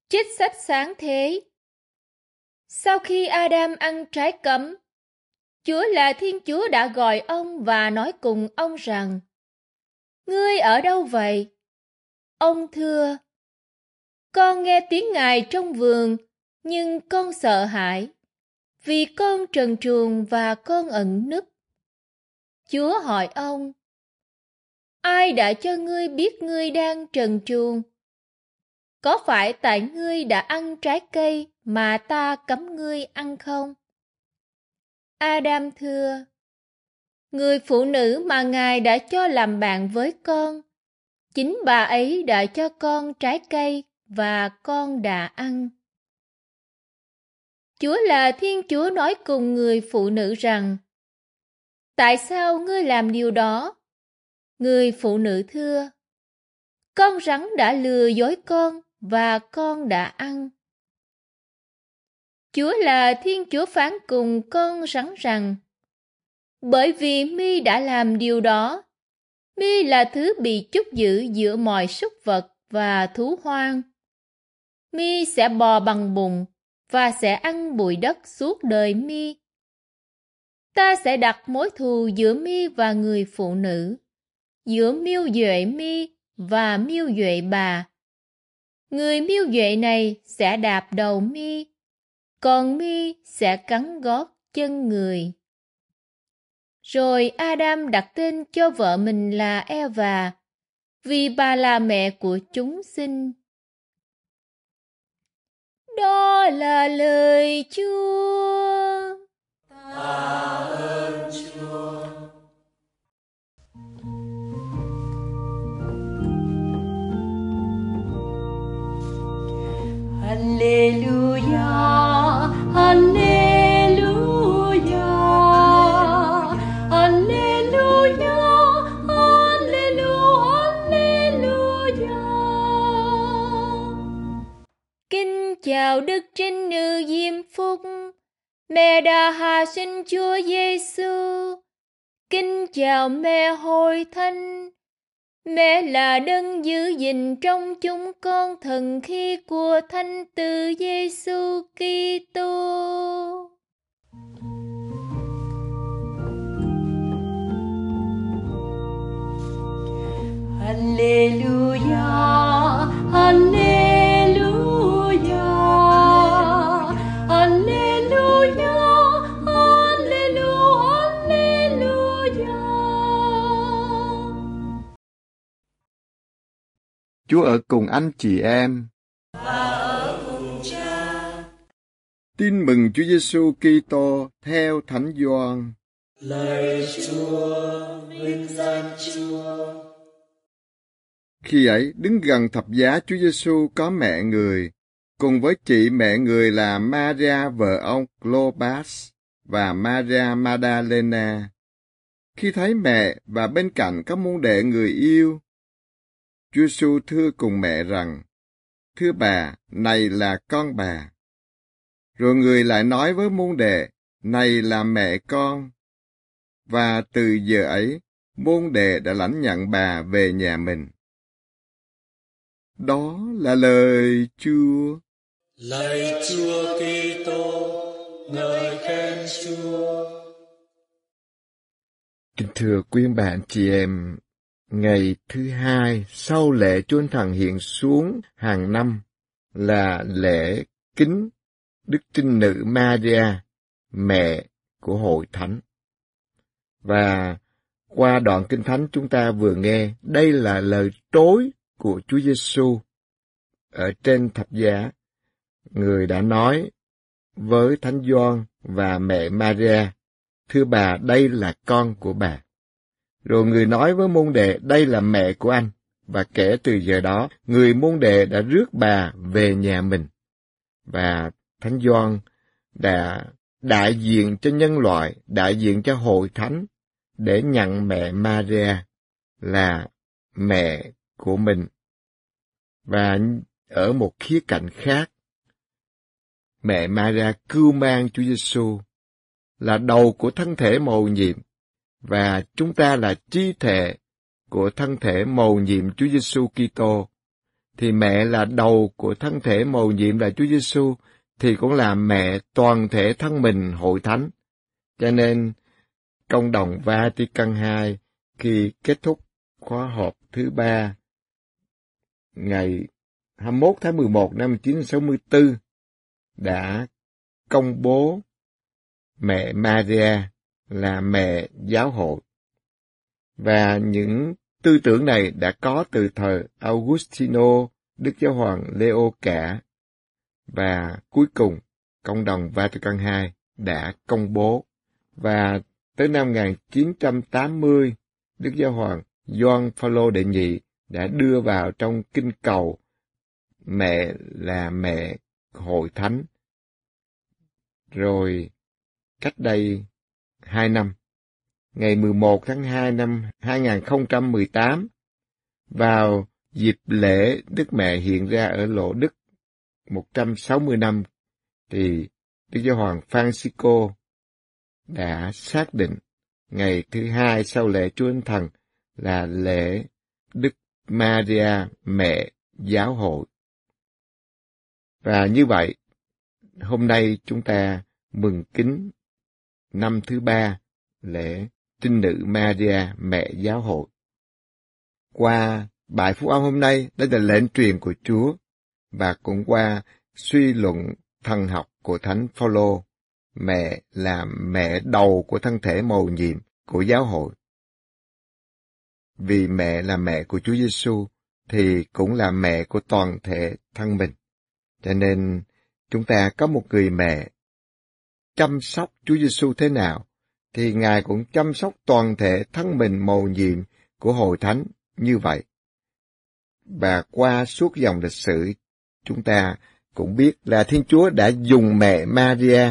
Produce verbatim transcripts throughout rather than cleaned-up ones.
Trích sách Sáng Thế. Sau khi Adam ăn trái cấm, Chúa là Thiên Chúa đã gọi ông và nói cùng ông rằng: "Ngươi ở đâu vậy?" Ông thưa: "Con nghe tiếng Ngài trong vườn, nhưng con sợ hãi, vì con trần truồng và con ẩn núp." Chúa hỏi ông: "Ai đã cho ngươi biết ngươi đang trần truồng? Có phải tại ngươi đã ăn trái cây mà ta cấm ngươi ăn không?" Adam thưa: "Người phụ nữ mà Ngài đã cho làm bạn với con, chính bà ấy đã cho con trái cây và con đã ăn." Chúa là Thiên Chúa nói cùng người phụ nữ rằng: "Tại sao ngươi làm điều đó?" Người phụ nữ thưa: "Con rắn đã lừa dối con và con đã ăn." Chúa là Thiên Chúa phán cùng con rắn rằng: "Bởi vì mi đã làm điều đó, mi là thứ bị trút giữ giữa mọi súc vật và thú hoang. Mi sẽ bò bằng bùn và sẽ ăn bụi đất suốt đời mi. Ta sẽ đặt mối thù giữa mi và người phụ nữ, giữa miêu duệ mi và miêu duệ bà. Người miêu duệ này sẽ đạp đầu mi, còn mi sẽ cắn gót chân người." Rồi Adam đặt tên cho vợ mình là Eva, vì bà là mẹ của chúng sinh. Đó là lời Chúa. Tạ ơn Chúa. Hallelujah, hallelujah, hallelujah, hallelujah. Kính chào Đức Trinh Nữ Diêm Phúc, mẹ đã hạ sinh Chúa Giêsu. Kính chào mẹ Hội Thánh, mẹ là đấng giữ gìn trong chúng con thần khí của Thánh Tử Giêsu Kitô. Hallelujah, hallelujah, hallelujah, hallelujah, hallelujah. Chúa ở cùng anh chị em Và ở cùng Cha. Tin mừng Chúa Giêsu Kitô theo Thánh Gioan. Lạy Chúa, vinh danh Chúa. Khi ấy, đứng gần thập giá Chúa Giêsu có mẹ người, cùng với chị mẹ người là Maria vợ ông Clopas và Maria Magdalena. Khi thấy mẹ và bên cạnh có môn đệ người yêu, Chúa Giêsu thưa cùng mẹ rằng: "Thưa bà, này là con bà." Rồi người lại nói với môn đệ: "Này là mẹ con." Và từ giờ ấy, môn đệ đã lãnh nhận bà về nhà mình. Đó là lời Chúa. Lạy Chúa Kitô, ngợi khen Chúa. Kính thưa quý bà anh chị em, ngày thứ hai sau lễ Chúa Thần hiện xuống hàng năm là lễ kính Đức Trinh Nữ Maria, mẹ của Hội Thánh. Và qua đoạn Kinh Thánh chúng ta vừa nghe, đây là lời trối của Chúa Giêsu ở trên thập giá. Người đã nói với Thánh Gioan và mẹ Maria: "Thưa bà, đây là con của bà." Rồi người nói với môn đệ: "Đây là mẹ của anh." Và kể từ giờ đó, người môn đệ đã rước bà về nhà mình. Và Thánh Gioan đã đại diện cho nhân loại, đại diện cho Hội Thánh, để nhận mẹ Maria là mẹ của mình. Và ở một khía cạnh khác, mẹ Maria cưu mang Chúa Giêsu, là đầu của thân thể mầu nhiệm, và chúng ta là chi thể của thân thể mầu nhiệm Chúa Giêsu Kitô. thì mẹ là đầu của thân thể mầu nhiệm là Chúa Giêsu, thì cũng là mẹ toàn thể thân mình hội thánh. Cho nên, Công đồng Vatican hai khi kết thúc khóa họp thứ ba ngày hai mươi mốt tháng mười một năm một nghìn chín trăm sáu mươi tư đã công bố mẹ Maria là mẹ giáo hội. Và những tư tưởng này đã có từ thời Augustino, Đức Giáo hoàng Leo cả, và cuối cùng Công đồng Vatican hai đã công bố. Và tới năm một nghìn chín trăm tám mươi, Đức Giáo hoàng Gioan Phaolô đệ nhị đã đưa vào trong kinh cầu mẹ là mẹ hội thánh. Rồi cách đây hai năm, ngày mười một tháng hai năm hai nghìn không trăm mười tám, vào dịp lễ Đức Mẹ hiện ra ở Lộ Đức một trăm sáu mươi năm, thì Đức Giáo hoàng Francisco đã xác định ngày thứ hai sau lễ Chúa Thánh Thần là lễ Đức Maria Mẹ Giáo hội. Và như vậy, hôm nay chúng ta mừng kính năm thứ ba lễ Trinh Nữ Maria Mẹ Giáo hội. Qua bài phúc âm hôm nay, đó là lệnh truyền của Chúa, và cũng qua suy luận thần học của Thánh Phaolô, mẹ là mẹ đầu của thân thể mầu nhiệm của giáo hội. Vì mẹ là mẹ của Chúa Giêsu thì cũng là mẹ của toàn thể thân mình. Cho nên chúng ta có một người mẹ chăm sóc Chúa Giêsu thế nào thì Ngài cũng chăm sóc toàn thể thân mình mầu nhiệm của hội thánh như vậy. Và qua suốt dòng lịch sử, chúng ta cũng biết là Thiên Chúa đã dùng mẹ Maria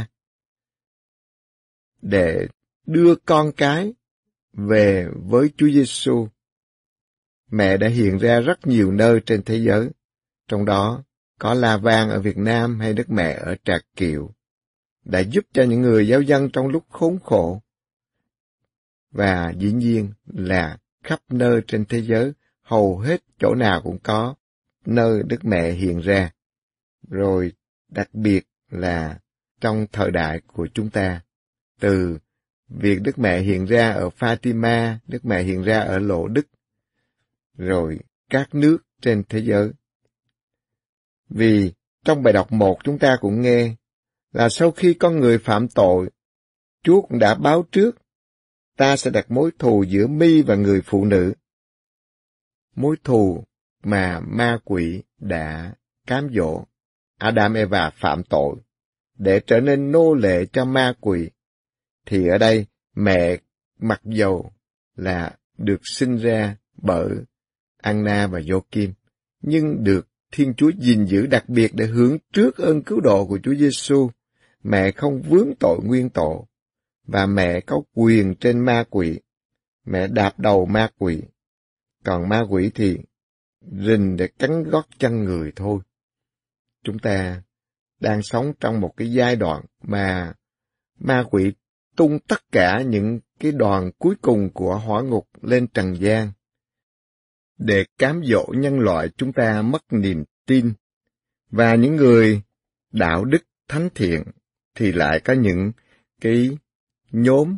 để đưa con cái về với Chúa Giêsu. Mẹ đã hiện ra rất nhiều nơi trên thế giới, trong đó có La Vang ở Việt Nam hay Đức Mẹ ở Trà Kiệu, đã giúp cho những người giáo dân trong lúc khốn khổ. Và dĩ nhiên là khắp nơi trên thế giới, hầu hết chỗ nào cũng có nơi Đức Mẹ hiện ra. Rồi đặc biệt là trong thời đại của chúng ta, từ việc Đức Mẹ hiện ra ở Fatima, Đức Mẹ hiện ra ở Lộ Đức, rồi các nước trên thế giới. Vì trong bài đọc một chúng ta cũng nghe là sau khi con người phạm tội, Chúa cũng đã báo trước, ta sẽ đặt mối thù giữa mi và người phụ nữ. Mối thù mà ma quỷ đã cám dỗ Adam Eva phạm tội để trở nên nô lệ cho ma quỷ. Thì ở đây mẹ mặc dầu là được sinh ra bởi Anna và Joachim, nhưng được Thiên Chúa gìn giữ đặc biệt để hưởng trước ơn cứu độ của Chúa Giêsu. Mẹ không vướng tội nguyên tội, và mẹ có quyền trên ma quỷ. Mẹ đạp đầu ma quỷ, còn ma quỷ thì rình để cắn gót chân người thôi. Chúng ta đang sống trong một cái giai đoạn mà ma quỷ tung tất cả những cái đoàn cuối cùng của hỏa ngục lên trần gian để cám dỗ nhân loại chúng ta mất niềm tin. Và những người đạo đức thánh thiện thì lại có những cái nhóm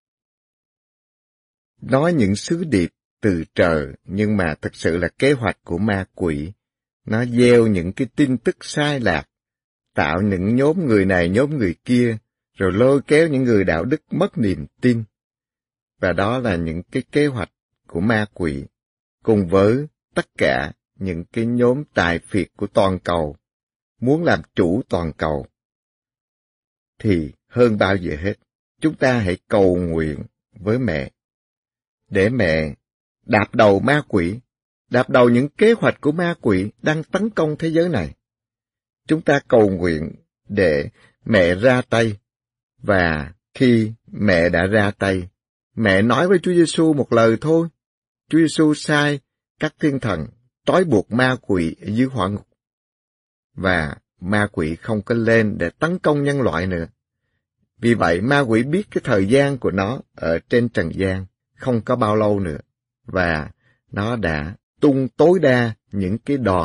nói những sứ điệp từ trời, nhưng mà thực sự là kế hoạch của ma quỷ. Nó gieo những cái tin tức sai lạc, tạo những nhóm người này nhóm người kia, rồi lôi kéo những người đạo đức mất niềm tin. Và đó là những cái kế hoạch của ma quỷ, cùng với tất cả những cái nhóm tài phiệt của toàn cầu, muốn làm chủ toàn cầu. Thì hơn bao giờ hết, chúng ta hãy cầu nguyện với mẹ, để mẹ đạp đầu ma quỷ, đạp đầu những kế hoạch của ma quỷ đang tấn công thế giới này. Chúng ta cầu nguyện để mẹ ra tay, và khi mẹ đã ra tay, mẹ nói với Chúa Giêsu một lời thôi. Chúa Giêsu sai các thiên thần trói buộc ma quỷ ở dưới hỏa ngục, và ma quỷ không có lên để tấn công nhân loại nữa. Vì vậy ma quỷ biết cái thời gian của nó ở trên trần gian không có bao lâu nữa, và nó đã tung tối đa những cái đòn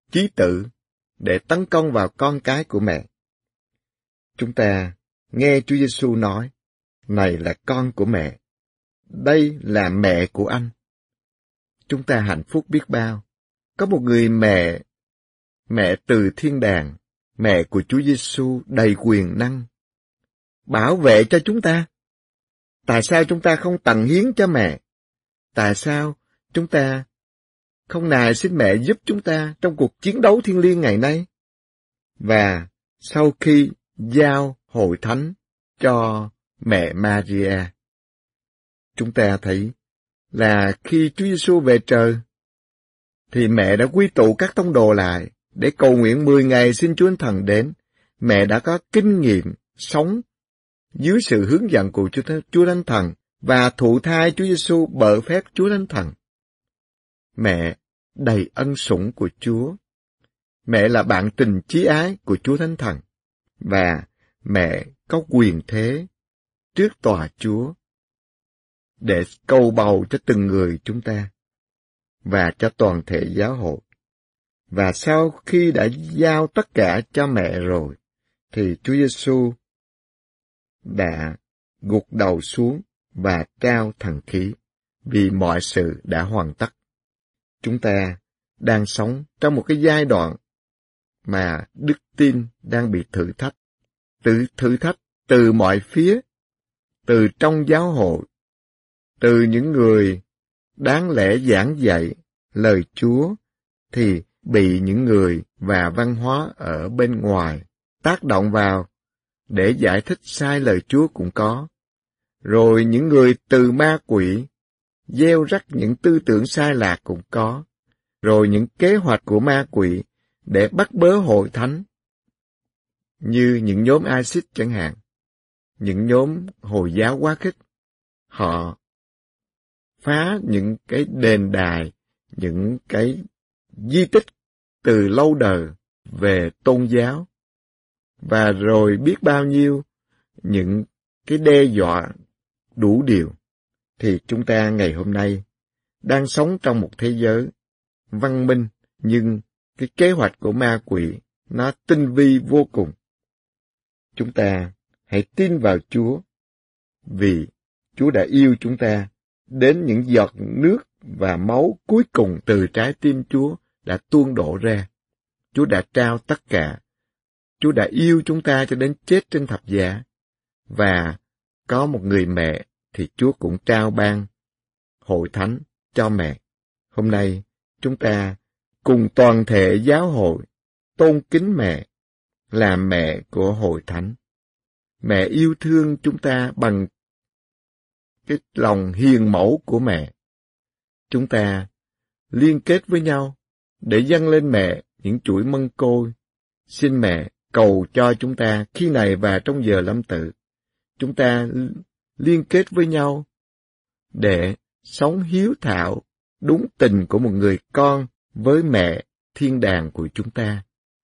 chí tử để tấn công vào con cái của mẹ. Chúng ta nghe Chúa Giêsu nói, này là con của mẹ, đây là mẹ của anh. Chúng ta hạnh phúc biết bao. Có một người mẹ, mẹ từ thiên đàng, mẹ của Chúa Giêsu đầy quyền năng, bảo vệ cho chúng ta. Tại sao chúng ta không tặng hiến cho mẹ? Tại sao chúng ta không nài xin mẹ giúp chúng ta trong cuộc chiến đấu thiêng liêng ngày nay? Và sau khi giao hội thánh cho mẹ Maria, chúng ta thấy là khi Chúa Giêsu về trời, thì mẹ đã quy tụ các tông đồ lại để cầu nguyện mười ngày xin Chúa Thánh Thần đến. Mẹ đã có kinh nghiệm sống dưới sự hướng dẫn của Chúa Thánh Thần và thụ thai Chúa Giêsu bởi phép Chúa Thánh Thần. Mẹ đầy ân sủng của Chúa. Mẹ là bạn tình chí ái của Chúa Thánh Thần. Và mẹ có quyền thế trước tòa Chúa để cầu bầu cho từng người chúng ta và cho toàn thể giáo hội. Và sau khi đã giao tất cả cho mẹ rồi, thì Chúa Giêsu đã gục đầu xuống và trao thần khí, vì mọi sự đã hoàn tất. Chúng ta đang sống trong một cái giai đoạn mà đức tin đang bị thử thách, từ thử thách từ mọi phía, từ trong giáo hội, từ những người đáng lẽ giảng dạy lời Chúa thì bị những người và văn hóa ở bên ngoài tác động vào để giải thích sai lời Chúa cũng có. Rồi những người từ ma quỷ gieo rắc những tư tưởng sai lạc cũng có. Rồi những kế hoạch của ma quỷ để bắt bớ hội thánh, như những nhóm ISIS chẳng hạn, những nhóm Hồi giáo quá khích, họ phá những cái đền đài, những cái di tích từ lâu đời về tôn giáo, và rồi biết bao nhiêu những cái đe dọa đủ điều. Thì chúng ta ngày hôm nay đang sống trong một thế giới văn minh, nhưng cái kế hoạch của ma quỷ nó tinh vi vô cùng. Chúng ta hãy tin vào Chúa, vì Chúa đã yêu chúng ta đến những giọt nước và máu cuối cùng từ trái tim Chúa đã tuôn đổ ra. Chúa đã trao tất cả. Chúa đã yêu chúng ta cho đến chết trên thập giá. Và có một người mẹ thì Chúa cũng trao ban hội thánh cho mẹ. Hôm nay chúng ta cùng toàn thể giáo hội tôn kính mẹ, là mẹ của hội thánh. Mẹ yêu thương chúng ta bằng cái lòng hiền mẫu của mẹ. Chúng ta liên kết với nhau để dâng lên mẹ những chuỗi mân côi. Xin mẹ cầu cho chúng ta khi này và trong giờ lâm tử. Chúng ta liên kết với nhau để sống hiếu thảo đúng tình của một người con với mẹ thiên đàng của chúng ta.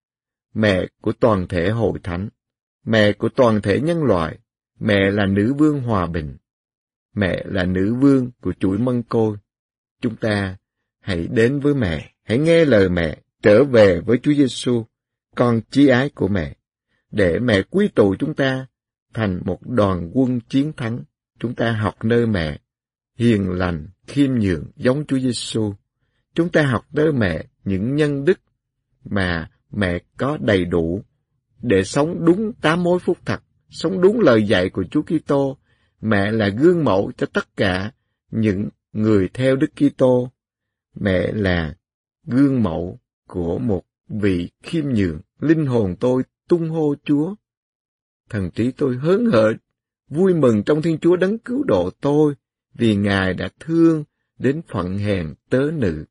Mẹ của toàn thể hội thánh, mẹ của toàn thể nhân loại, mẹ là nữ vương hòa bình, mẹ là nữ vương của chuỗi mân côi. Chúng ta hãy đến với mẹ, hãy nghe lời mẹ, trở về với Chúa Giêsu, con chí ái của mẹ, để mẹ quy tụ chúng ta thành một đoàn quân chiến thắng. Chúng ta học nơi mẹ, hiền lành, khiêm nhường giống Chúa Giêsu. Chúng ta học nơi mẹ những nhân đức mà mẹ có đầy đủ để sống đúng tám mối phúc thật, sống đúng lời dạy của Chúa Kitô. Mẹ là gương mẫu cho tất cả những người theo Đức Kitô. Mẹ là gương mẫu của một vị khiêm nhường. Linh hồn tôi tung hô Chúa. Thần trí tôi hớn hở, vui mừng trong Thiên Chúa đấng cứu độ tôi, vì Ngài đã thương đến phận hèn tớ nữ.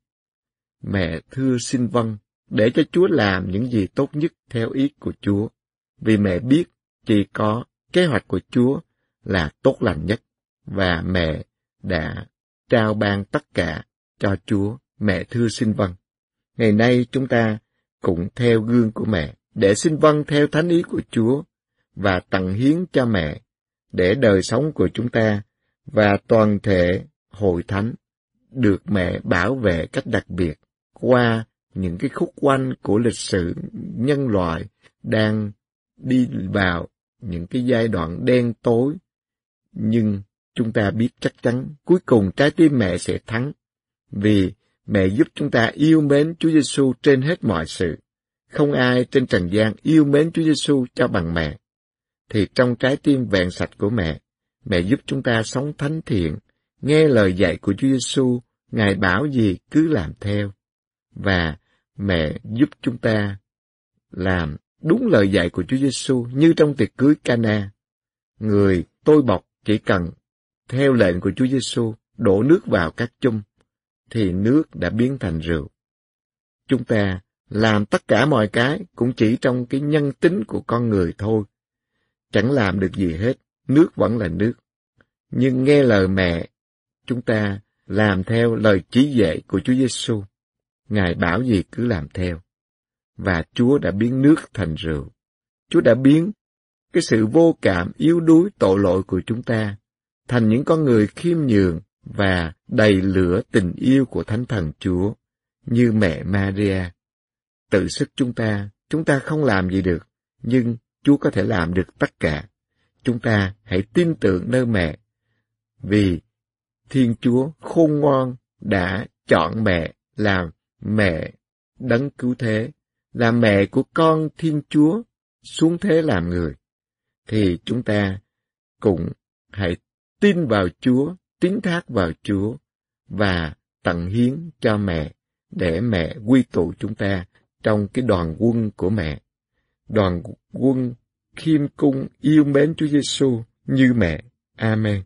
Mẹ thưa xin vâng, để cho Chúa làm những gì tốt nhất theo ý của Chúa, vì mẹ biết chỉ có kế hoạch của Chúa là tốt lành nhất, và mẹ đã trao ban tất cả cho Chúa. Mẹ thưa xin vâng. Ngày nay chúng ta cũng theo gương của mẹ, để xin vâng theo thánh ý của Chúa, và tặng hiến cho mẹ, để đời sống của chúng ta và toàn thể hội thánh được mẹ bảo vệ cách đặc biệt qua những cái khúc quanh của lịch sử nhân loại đang đi vào những cái giai đoạn đen tối, nhưng chúng ta biết chắc chắn cuối cùng trái tim mẹ sẽ thắng, vì mẹ giúp chúng ta yêu mến Chúa Giêsu trên hết mọi sự. Không ai trên trần gian yêu mến Chúa Giêsu cho bằng mẹ. Thì trong trái tim vẹn sạch của mẹ, mẹ giúp chúng ta sống thánh thiện, nghe lời dạy của Chúa Giêsu, Ngài bảo gì cứ làm theo. Và mẹ giúp chúng ta làm đúng lời dạy của Chúa Giêsu như trong tiệc cưới Cana. Người tôi bọc chỉ cần theo lệnh của Chúa Giêsu đổ nước vào các chung, thì nước đã biến thành rượu. Chúng ta làm tất cả mọi cái cũng chỉ trong cái nhân tính của con người thôi. Chẳng làm được gì hết, nước vẫn là nước. Nhưng nghe lời mẹ, chúng ta làm theo lời chỉ dạy của Chúa Giêsu. Ngài bảo gì cứ làm theo. Và Chúa đã biến nước thành rượu. Chúa đã biến cái sự vô cảm, yếu đuối, tội lỗi của chúng ta thành những con người khiêm nhường và đầy lửa tình yêu của Thánh Thần Chúa, như mẹ Maria. Tự sức chúng ta, chúng ta không làm gì được, nhưng Chúa có thể làm được tất cả. Chúng ta hãy tin tưởng nơi mẹ, vì Thiên Chúa khôn ngoan đã chọn mẹ làm mẹ đấng cứu thế, là mẹ của con Thiên Chúa xuống thế làm người. Thì chúng ta cũng hãy tin vào Chúa, tín thác vào Chúa và tận hiến cho mẹ, để mẹ quy tụ chúng ta trong cái đoàn quân của mẹ. Đoàn quân khiêm cung yêu mến Chúa Giêsu như mẹ. Amen.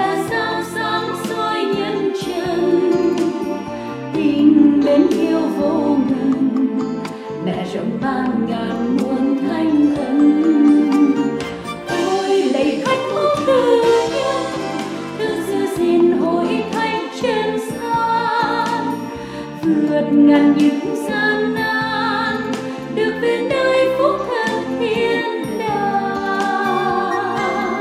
Tình mến yêu vô vượt ngàn những gian nan, được về nơi phúc thân thiên đàng.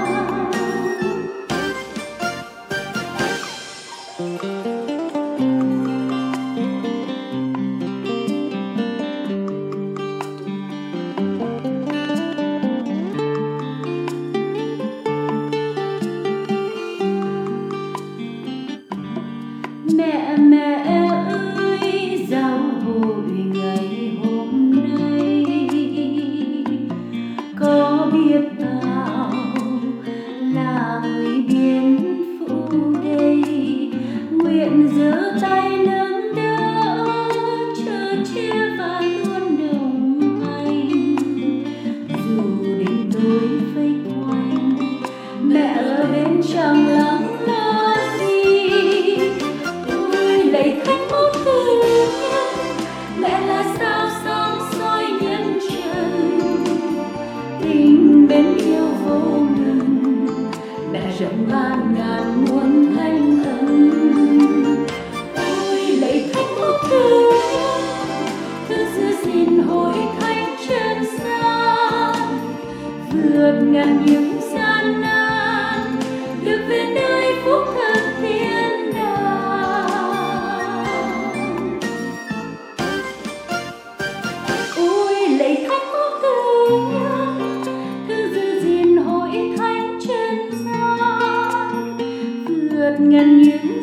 Mẹ mẹ ơi, giao hội ngày hôm nay có biết bao là người biên phụ đây, nguyện giơ tay nâng đỡ chở che và luôn đồng hành. Dù đêm tối vây quanh, mẹ ở bên chẳng lắng lo gì. Ôi lạy thánh mẫu thương nhân, mẹ là sao sáng soi nhân trần, tình mến yêu vô ngần, mẹ rộng ban ngàn muôn thanh ân. Ôi lạy thánh mẫu thương nhân, thương giữ gìn hội thánh chân gian, vượt ngàn những gian nan, được về nơi phúc thân thiên đàng. Ôi lạy thánh mẫu thương nhân, thương giữ gìn hội thánh chân gian, vượt ngàn những